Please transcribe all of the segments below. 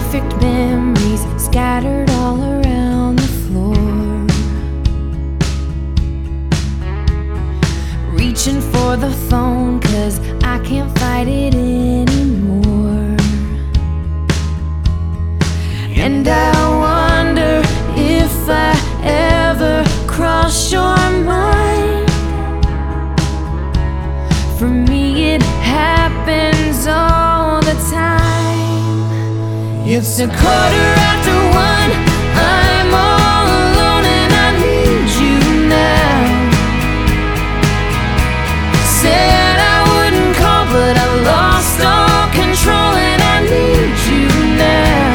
Perfect memories scattered all around the floor. Reaching for the phone 'cause I can't fight it anymore. And I wonder if I ever cross your mind. For me it happens all the time. It's 1:15. I'm all alone and I need you now. Said I wouldn't call, but I lost all control and I need you now.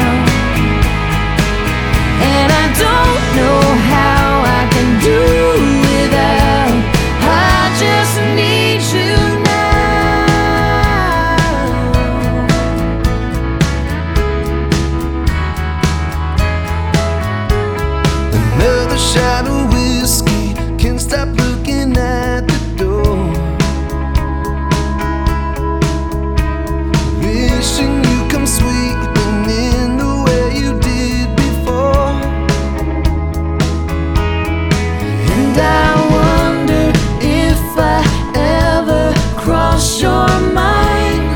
And I don't know how I can do without. I just need you now. Another shot of whiskey, can't stop looking at the door. Wishing you come sweeping in the way you did before. And I wonder if I ever cross your mind.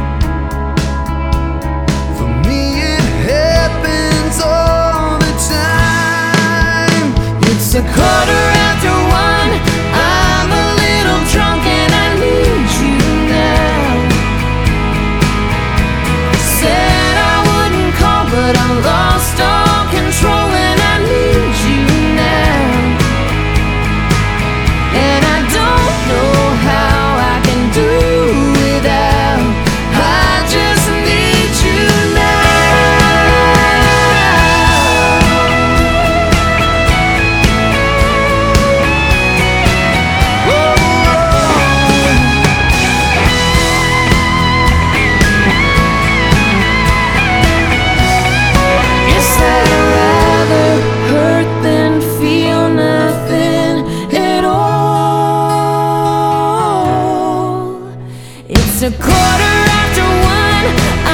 For me it happens all the time. It's 1:15. I'm a little drunk and I need you now. Said I wouldn't call, but I lost all control and I need you now. And I don't know how I can do without. I just need you Guess I'd rather hurt than feel nothing at all. It's 1:15.